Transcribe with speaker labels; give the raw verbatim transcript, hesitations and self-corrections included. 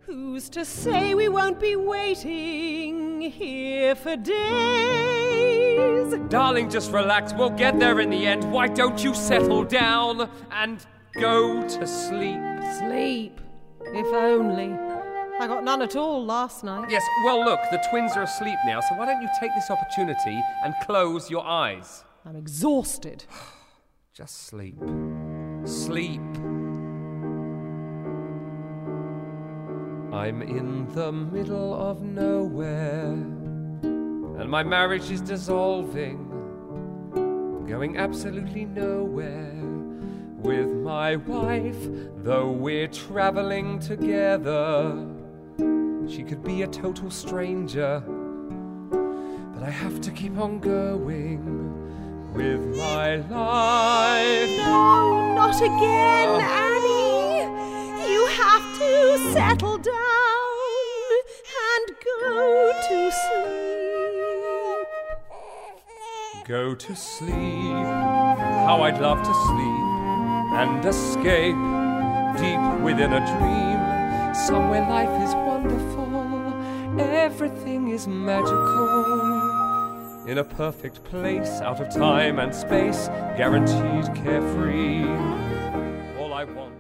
Speaker 1: Who's to say we won't be waiting here for days?
Speaker 2: Darling, just relax. We'll get there in the end. Why don't you settle down and go to sleep?
Speaker 1: Sleep? If only. I got none at all last night.
Speaker 2: Yes, well, look, the twins are asleep now, so why don't you take this opportunity and close your eyes?
Speaker 1: I'm exhausted.
Speaker 2: Just sleep. Sleep. I'm in the middle of nowhere, and my marriage is dissolving, going absolutely nowhere with my wife, though we're traveling together. She could be a total stranger, but I have to keep on going with my life.
Speaker 1: No, not again,
Speaker 2: Oh.
Speaker 1: Annie. You have to settle down and go to sleep.
Speaker 2: Go to sleep. How I'd love to sleep and escape deep within a dream, somewhere life is wonderful, everything is magical, in a perfect place, out of time and space, guaranteed carefree. All I want